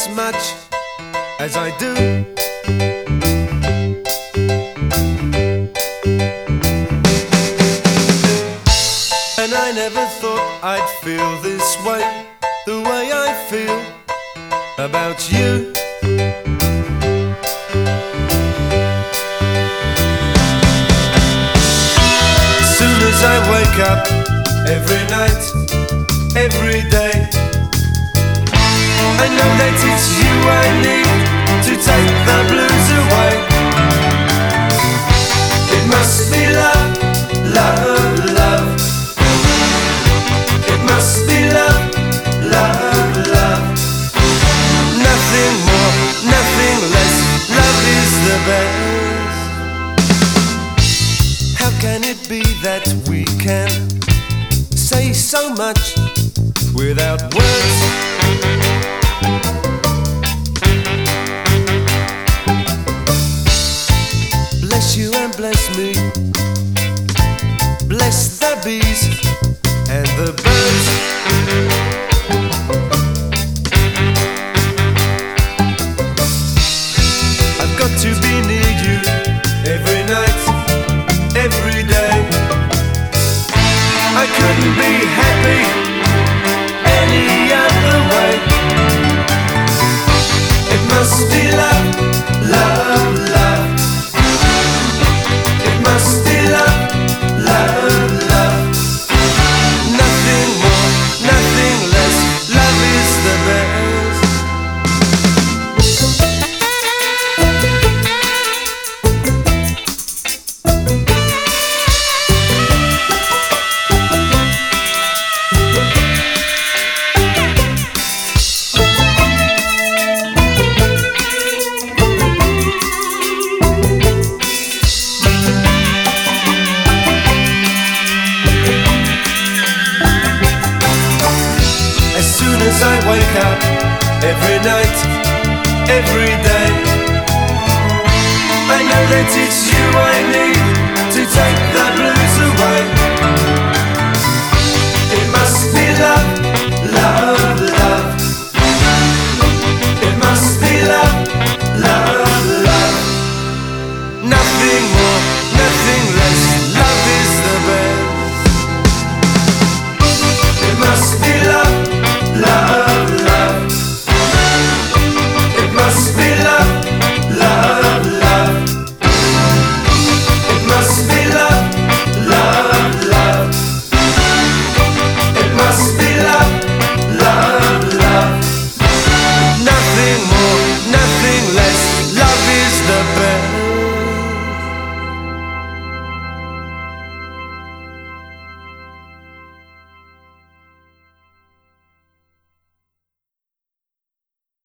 much as I do. And I never thought I'd feel this way, the way I feel about you. As soon as I wake up, every night, every day, I know that it's you I need to take the blues away. It must be love, love, love. It must be love, love, love. Nothing more, nothing less. Love is the best. How can it be that we can say so much without words? Bless you and bless me. Bless the bees and the birds. I've got to be near you every night, every day. I couldn't be happy any other way. It must be love, love, love. It must be love, love, love. Nothing more, nothing less. Love is the best. As soon as I wake up, every night, every day, I know that it's you I need to take